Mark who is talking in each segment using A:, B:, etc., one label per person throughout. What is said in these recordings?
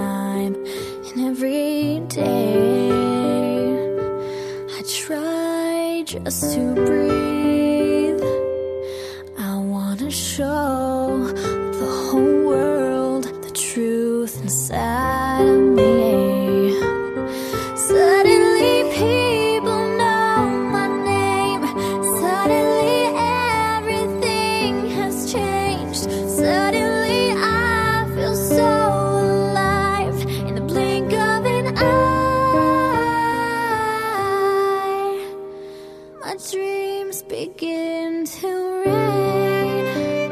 A: time and every day. I try just to breathe. I wanna show the whole world the truth inside of me. Suddenly people know my name. Suddenly everything has changed. Suddenly I feel so alive in the blink of an eye. My dreams begin to rain.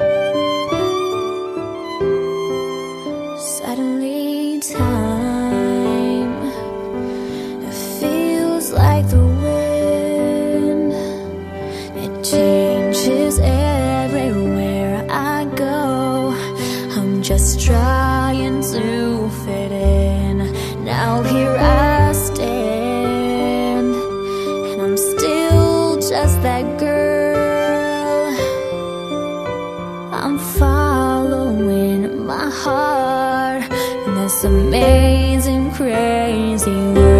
A: Suddenly time, it feels like the wind. It changes everywhere I go. I'm just trying to fit in. Now here I stand, and I'm still just that girl. I'm following my heart in this amazing, crazy world.